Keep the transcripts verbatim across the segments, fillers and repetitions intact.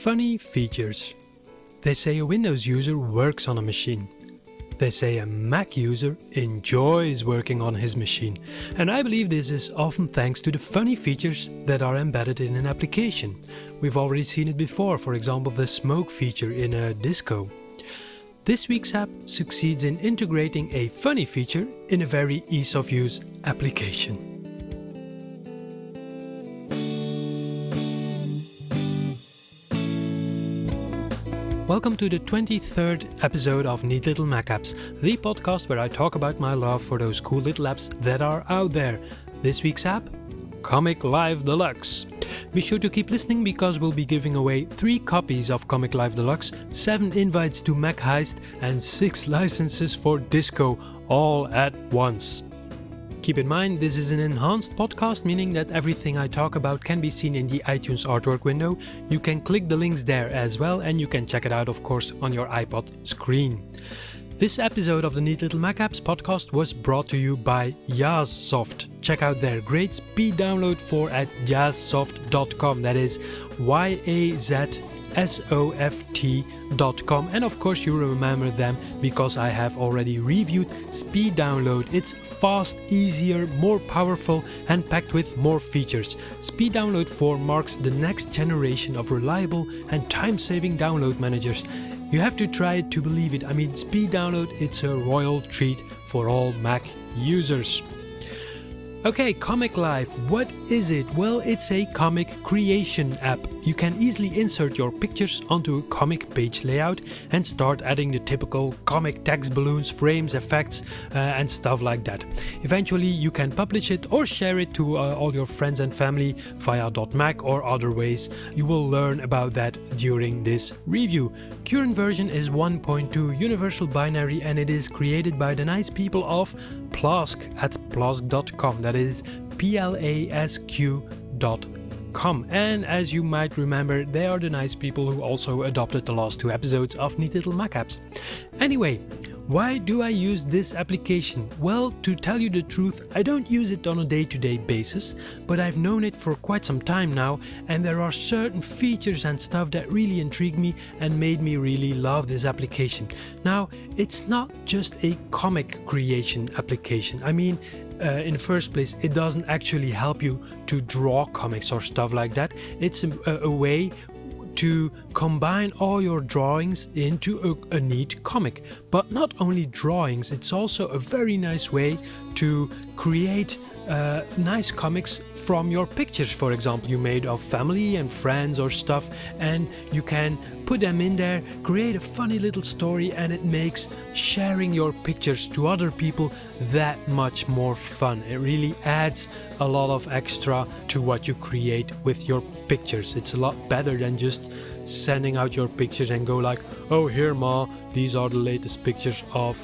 Funny features. They say a Windows user works on a machine. They say a Mac user enjoys working on his machine. And I believe this is often thanks to the funny features that are embedded in an application. We've already seen it before, for example the smoke feature in a disco. This week's app succeeds in integrating a funny feature in a very ease of use application. Welcome to the twenty-third episode of Neat Little Mac Apps, the podcast where I talk about my love for those cool little apps that are out there. This week's app? Comic Live Deluxe. Be sure to keep listening because we'll be giving away three copies of Comic Live Deluxe, seven invites to Mac Heist, and six licenses for Disco, all at once. Keep in mind, this is an enhanced podcast, meaning that everything I talk about can be seen in the iTunes artwork window. You can click the links there as well, and you can check it out, of course, on your iPod screen. This episode of the Neat Little Mac Apps podcast was brought to you by Yazsoft. Check out their great speed download for at yazsoft dot com. That is Y A Z S O F T dot com, and of course you remember them because I have already reviewed Speed Download. It's fast, easier, more powerful and packed with more features. Speed Download four marks the next generation of reliable and time-saving download managers. You have to try it to believe it. I mean, Speed Download, it's a royal treat for all Mac users. Okay, Comic Live, what is it? Well, it's a comic creation app. You can easily insert your pictures onto a comic page layout and start adding the typical comic text, balloons, frames, effects, uh, and stuff like that. Eventually, you can publish it or share it to uh, all your friends and family via .mac or other ways. You will learn about that during this review. Current version is one point two Universal Binary and it is created by the nice people of Plask at plask dot com. That is P L A S Q dot com. And as you might remember, they are the nice people who also adopted the last two episodes of Neat Little Mac Apps. Anyway, why do I use this application? Well, to tell you the truth, I don't use it on a day-to-day basis, but I've known it for quite some time now, and there are certain features and stuff that really intrigue me and made me really love this application. Now, it's not just a comic creation application. I mean, Uh, in the first place, it doesn't actually help you to draw comics or stuff like that. It's a, a way to combine all your drawings into a, a neat comic. But not only drawings, it's also a very nice way to create uh, nice comics from your pictures, for example, you made of family and friends or stuff, and you can put them in there, create a funny little story, and it makes sharing your pictures to other people that much more fun. It really adds a lot of extra to what you create with your pictures. It's a lot better than just sending out your pictures and go like, oh, here ma, these are the latest pictures of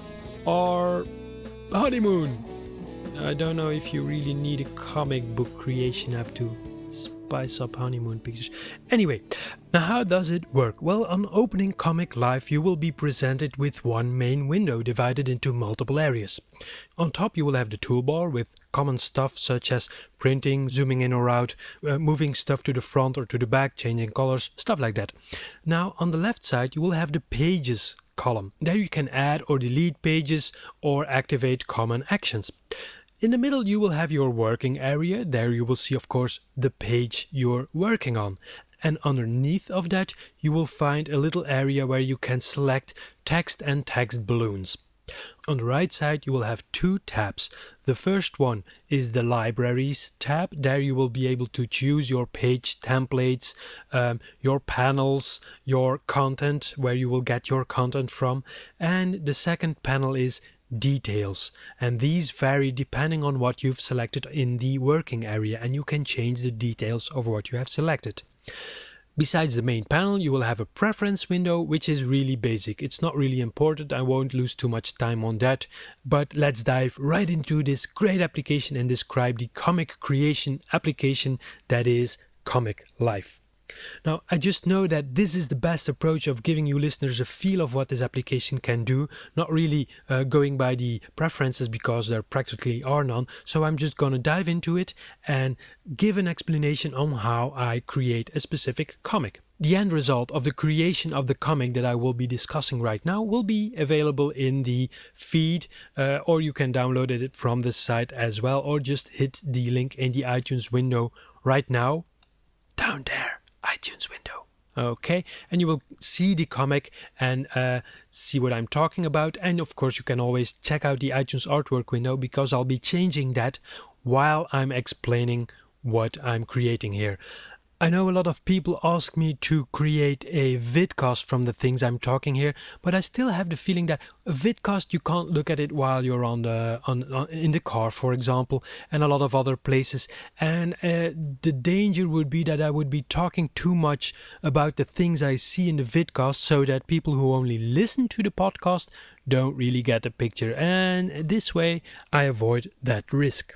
our honeymoon. I don't know if you really need a comic book creation app to spice up honeymoon pictures. Anyway, now how does it work? Well, on opening Comic Live, you will be presented with one main window divided into multiple areas. On top, you will have the toolbar with common stuff such as printing, zooming in or out, uh, moving stuff to the front or to the back, changing colors, stuff like that. Now, on the left side, you will have the pages column. There you can add or delete pages or activate common actions. In the middle you will have your working area. There you will see, of course, the page you're working on. And underneath of that you will find a little area where you can select text and text balloons. On the right side you will have two tabs. The first one is the Libraries tab. There you will be able to choose your page templates, um, your panels, your content, where you will get your content from. And the second panel is Details, and these vary depending on what you've selected in the working area, and you can change the details of what you have selected. Besides the main panel, you will have a preference window, which is really basic. It's not really important. I won't lose too much time on that, but let's dive right into this great application and describe the comic creation application that is Comic Live. Now, I just know that this is the best approach of giving you listeners a feel of what this application can do, not really uh, going by the preferences because there practically are none. So I'm just going to dive into it and give an explanation on how I create a specific comic. The end result of the creation of the comic that I will be discussing right now will be available in the feed, uh, or you can download it from the site as well, or just hit the link in the iTunes window right now, down there. iTunes window. Okay, and you will see the comic and uh, see what I'm talking about. And of course, you can always check out the iTunes artwork window because I'll be changing that while I'm explaining what I'm creating here. I know a lot of people ask me to create a vidcast from the things I'm talking here, but I still have the feeling that a vidcast, you can't look at it while you're on the on, on in the car, for example, and a lot of other places. And uh, the danger would be that I would be talking too much about the things I see in the vidcast, so that people who only listen to the podcast don't really get the picture. And this way, I avoid that risk.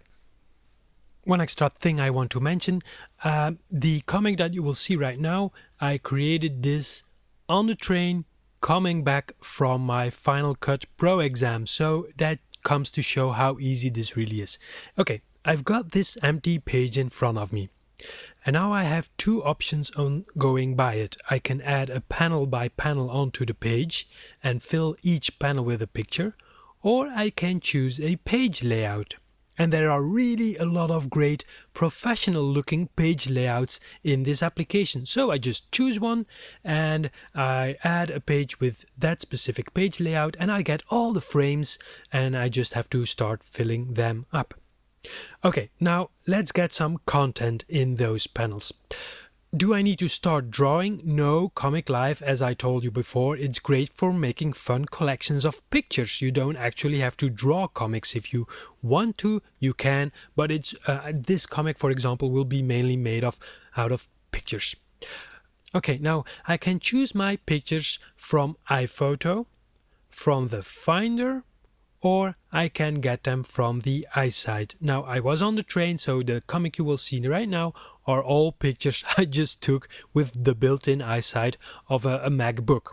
One extra thing I want to mention, uh, the comic that you will see right now, I created this on the train coming back from my Final Cut Pro exam, so that comes to show how easy this really is. Okay, I've got this empty page in front of me, and now I have two options on going by it. I can add a panel by panel onto the page and fill each panel with a picture, or I can choose a page layout. And there are really a lot of great professional looking page layouts in this application. So I just choose one and I add a page with that specific page layout and I get all the frames and I just have to start filling them up. Okay, now let's get some content in those panels. Do I need to start drawing? No, Comic Live, as I told you before, it's great for making fun collections of pictures. You don't actually have to draw comics. If you want to, you can, but it's uh, this comic, for example, will be mainly made of out of pictures. Okay, now I can choose my pictures from iPhoto, from the Finder, or I can get them from the iSight. Now, I was on the train, so the comic you will see right now are all pictures I just took with the built-in iSight of a, a MacBook.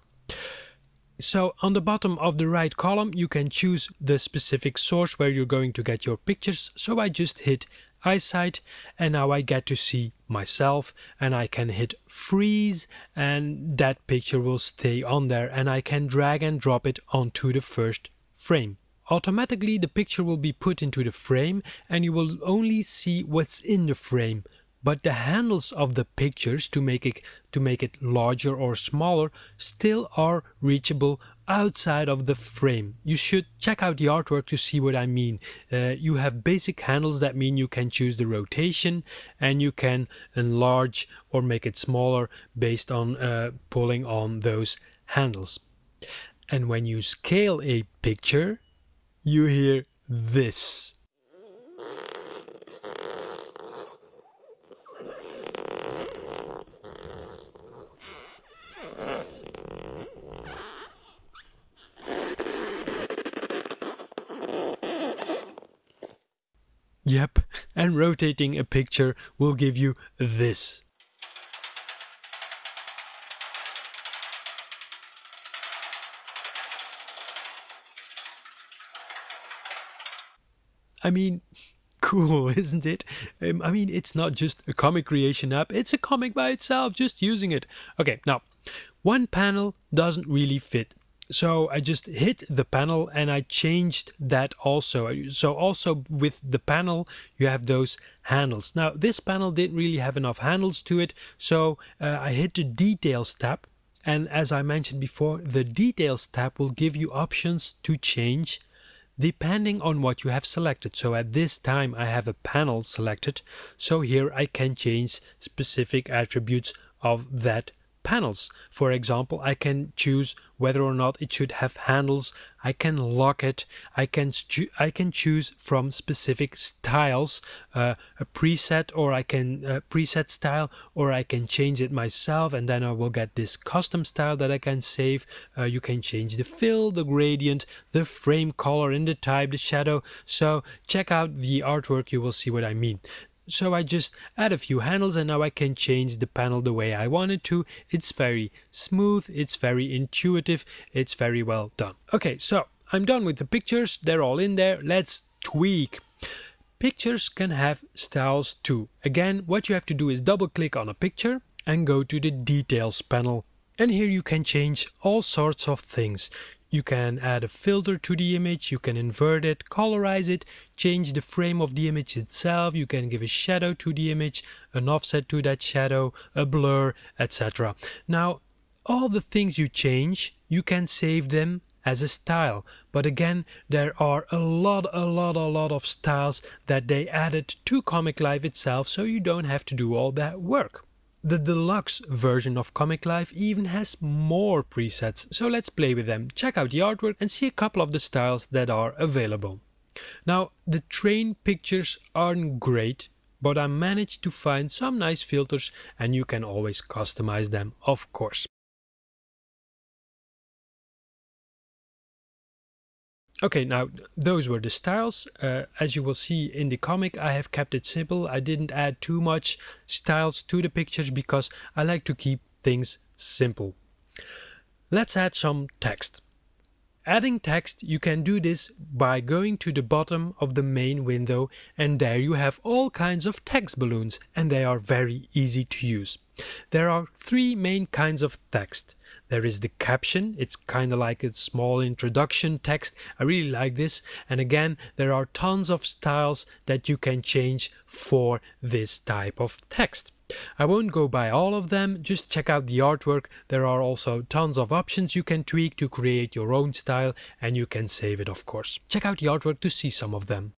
So on the bottom of the right column, you can choose the specific source where you're going to get your pictures. So I just hit iSight and now I get to see myself, and I can hit freeze and that picture will stay on there, and I can drag and drop it onto the first frame. Automatically the picture will be put into the frame and you will only see what's in the frame, but the handles of the pictures to make it to make it larger or smaller still are reachable outside of the frame. You should check out the artwork to see what I mean. Uh, you have basic handles that mean you can choose the rotation and you can enlarge or make it smaller based on uh, pulling on those handles. And when you scale a picture, you hear this. Yep, and rotating a picture will give you this. I mean, cool, isn't it? Um, I mean, it's not just a comic creation app, it's a comic by itself, just using it. Okay, now, one panel doesn't really fit. So I just hit the panel and I changed that also. So also with the panel, you have those handles. Now, this panel didn't really have enough handles to it, so uh, I hit the Details tab. And as I mentioned before, the Details tab will give you options to change depending on what you have selected. So at this time I have a panel selected, so here I can change specific attributes of that panels. For example, I can choose whether or not it should have handles. I can lock it. I can I can choose from specific styles, uh, a preset, or I can uh, preset style, or I can change it myself, and then I will get this custom style that I can save. Uh, you can change the fill, the gradient, the frame color, and the type, the shadow. So check out the artwork, you will see what I mean. So I just add a few handles and now I can change the panel the way I want it to. It's very smooth, it's very intuitive, it's very well done. Okay, so I'm done with the pictures, they're all in there. Let's tweak. Pictures can have styles too. Again, what you have to do is double click on a picture and go to the details panel. And here you can change all sorts of things. You can add a filter to the image, you can invert it, colorize it, change the frame of the image itself, you can give a shadow to the image, an offset to that shadow, a blur, et cetera. Now, all the things you change, you can save them as a style. But again, there are a lot, a lot, a lot of styles that they added to Comic Live itself, so you don't have to do all that work. The deluxe version of Comic Live even has more presets, so let's play with them. Check out the artwork and see a couple of the styles that are available. Now, the train pictures aren't great, but I managed to find some nice filters and you can always customize them, of course. Okay, now those were the styles. Uh, as you will see in the comic, I have kept it simple. I didn't add too much styles to the pictures because I like to keep things simple. Let's add some text. Adding text, you can do this by going to the bottom of the main window, and there you have all kinds of text balloons, and they are very easy to use. There are three main kinds of text. There is the caption, it's kind of like a small introduction text. I really like this. And again, there are tons of styles that you can change for this type of text. I won't go by all of them, just check out the artwork. There are also tons of options you can tweak to create your own style, and you can save it, of course. Check out the artwork to see some of them.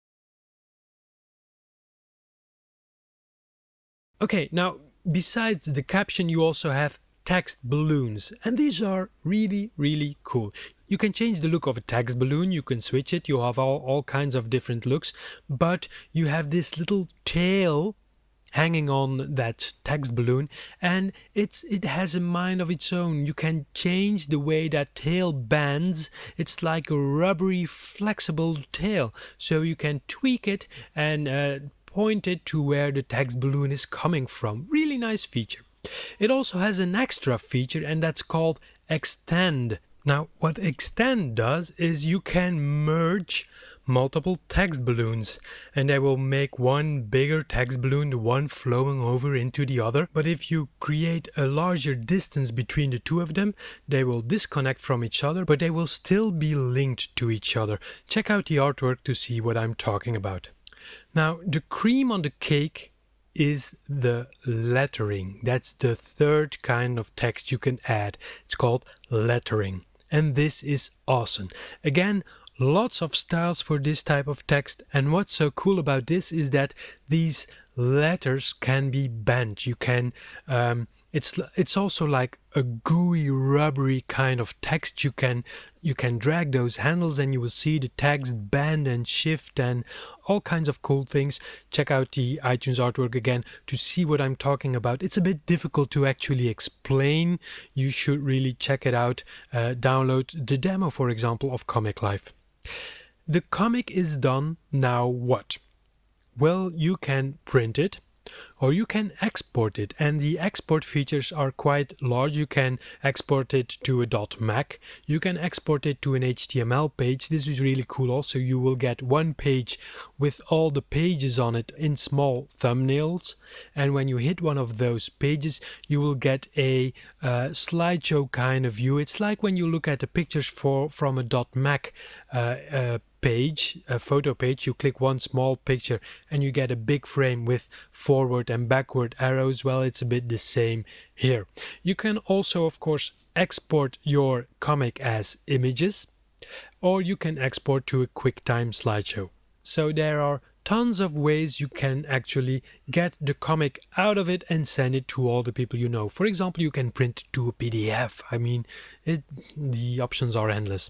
Okay, now besides the caption, you also have text balloons, and these are really, really cool. You can change the look of a text balloon, you can switch it, you have all, all kinds of different looks, but you have this little tail hanging on that text balloon, and it's it has a mind of its own. You can change the way that tail bends. It's like a rubbery, flexible tail, so you can tweak it and uh, point it to where the text balloon is coming from. Really nice feature. It also has an extra feature, and that's called Extend. Now, what Extend does is you can merge multiple text balloons, and they will make one bigger text balloon, the one flowing over into the other. But if you create a larger distance between the two of them, they will disconnect from each other, but they will still be linked to each other. Check out the artwork to see what I'm talking about. Now, the cream on the cake is the lettering. That's the third kind of text you can add. It's called lettering, and this is awesome. Again, lots of styles for this type of text, and what's so cool about this is that these letters can be bent. You can um, it's it's also like a gooey, rubbery kind of text. You can you can drag those handles and you will see the text bend and shift and all kinds of cool things. Check out the iTunes artwork again to see what I'm talking about. It's a bit difficult to actually explain. You should really check it out. Uh, download the demo, for example, of Comic Live. The comic is done. Now what? Well, you can print it, or you can export it, and the export features are quite large. You can export it to a .mac, you can export it to an H T M L page. This is really cool. Also, you will get one page with all the pages on it in small thumbnails, and when you hit one of those pages, you will get a uh, slideshow kind of view. It's like when you look at the pictures for from a .mac uh, uh, page, a photo page. You click one small picture and you get a big frame with forward and backward arrows. Well, it's a bit the same here. You can also, of course, export your comic as images, or you can export to a QuickTime slideshow. So there are tons of ways you can actually get the comic out of it and send it to all the people you know. For example, you can print it to a P D F. I mean, it, the options are endless.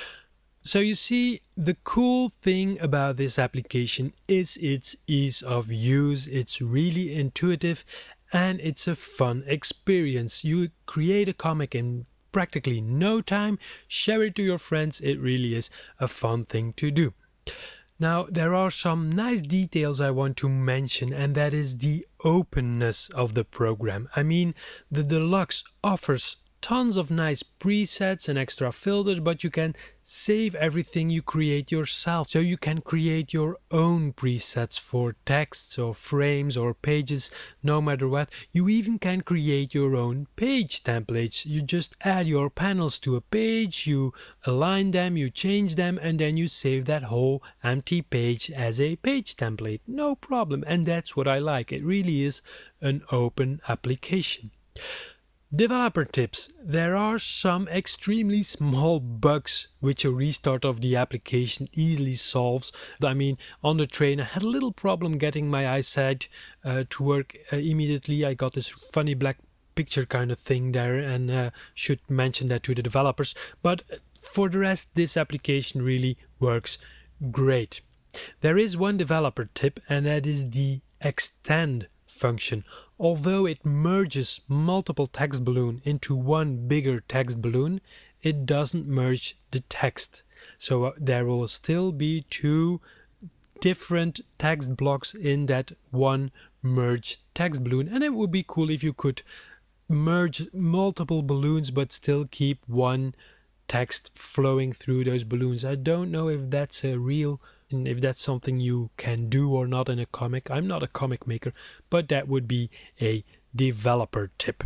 So you see, the cool thing about this application is its ease of use. It's really intuitive and it's a fun experience. You create a comic in practically no time, share it to your friends. It really is a fun thing to do. Now, there are some nice details I want to mention, and that is the openness of the program. I mean, the Deluxe offers tons of nice presets and extra filters, but you can save everything you create yourself. So you can create your own presets for texts or frames or pages, no matter what. You even can create your own page templates. You just add your panels to a page, you align them, you change them, and then you save that whole empty page as a page template. No problem. And that's what I like. It really is an open application. Developer tips. There are some extremely small bugs which a restart of the application easily solves. I mean, on the train I had a little problem getting my eyesight uh, to work uh, immediately. I got this funny black picture kind of thing there, and uh, should mention that to the developers. But for the rest, this application really works great. There is one developer tip, and that is the extend function. Although it merges multiple text balloons into one bigger text balloon, it doesn't merge the text. So uh, there will still be two different text blocks in that one merged text balloon, and it would be cool if you could merge multiple balloons but still keep one text flowing through those balloons. I don't know if that's a real if that's something you can do or not in a comic. I'm not a comic maker, but that would be a developer tip.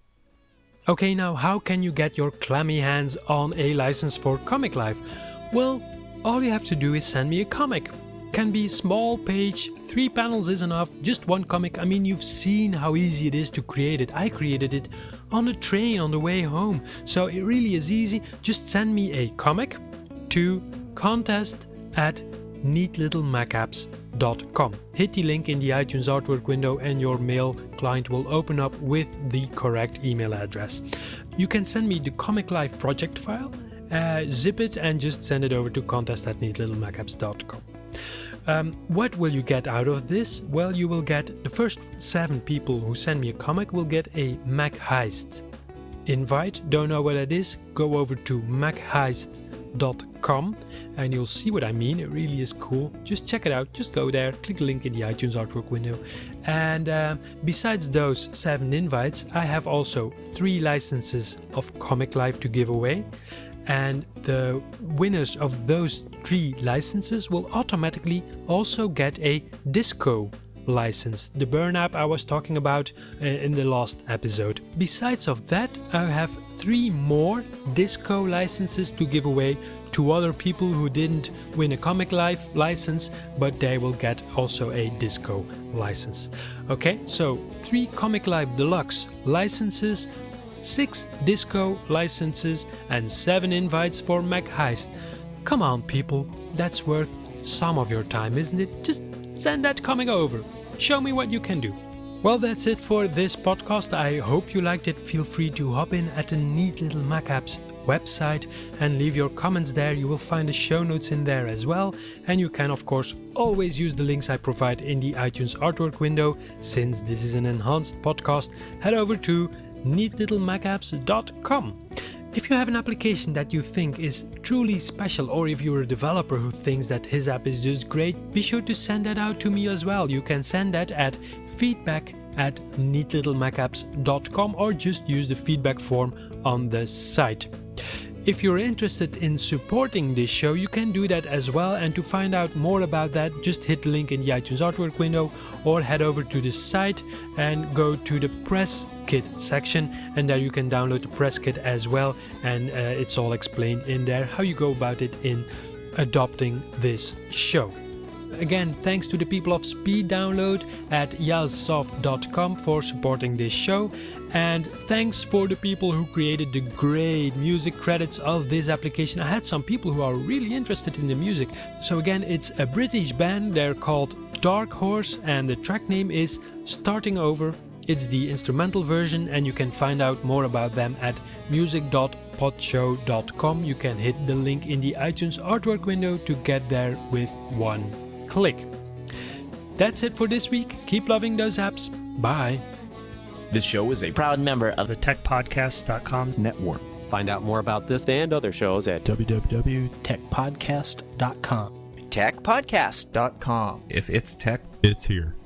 Okay, now how can you get your clammy hands on a license for Comic Live? Well, all you have to do is send me a comic. Can be small page, three panels is enough, just one comic. I mean, you've seen how easy it is to create it. I created it on the train on the way home, so it really is easy. Just send me a comic to contest at neat little mac apps dot com. Hit the link in the iTunes artwork window and your mail client will open up with the correct email address. You can send me the Comic Live project file, uh, zip it and just send it over to contest at neat little mac apps dot com. Um, what will you get out of this? Well, you will get the first seven people who send me a comic will get a Mac Heist invite. Don't know what that is? Go over to mac heist dot com and you'll see what I mean. It really is cool. Just check it out. Just go there, click the link in the iTunes artwork window. And uh, besides those seven invites, I have also three licenses of Comic Live to give away. And the winners of those three licenses will automatically also get a Disco license, the Burn app I was talking about uh, in the last episode. Besides of that, I have three more Disco licenses to give away to other people who didn't win a Comic Live license, but they will get also a Disco license. Okay, so three Comic Live Deluxe licenses, six Disco licenses, and seven invites for Mac Heist. Come on, people, that's worth some of your time, isn't it? Just send that comic over. Show me what you can do. Well, that's it for this podcast. I hope you liked it. Feel free to hop in at the Neat Little Mac Apps website and leave your comments there. You will find the show notes in there as well. And you can, of course, always use the links I provide in the iTunes artwork window. Since this is an enhanced podcast, head over to neat little mac apps dot com. If you have an application that you think is truly special, or if you're a developer who thinks that his app is just great, be sure to send that out to me as well. You can send that at feedback at neat little mac apps dot com or just use the feedback form on the site. If you're interested in supporting this show, you can do that as well. And to find out more about that, just hit the link in the iTunes artwork window or head over to the site and go to the Press Kit section, and there you can download the Press Kit as well. And uh, it's all explained in there how you go about it in adopting this show. Again, thanks to the people of Speed Download at yalsoft dot com for supporting this show, and thanks for the people who created the great music credits of this application. I had some people who are really interested in the music. So again, it's a British band. They're called Dark Horse and the track name is Starting Over. It's the instrumental version, and you can find out more about them at music dot podshow dot com. You can hit the link in the iTunes artwork window to get there with one click. That's it for this week. Keep loving those apps. Bye. This show is a proud member of the tech podcast dot com network. Find out more about this and other shows at w w w dot tech podcast dot com. tech podcast dot com. If it's tech, it's here.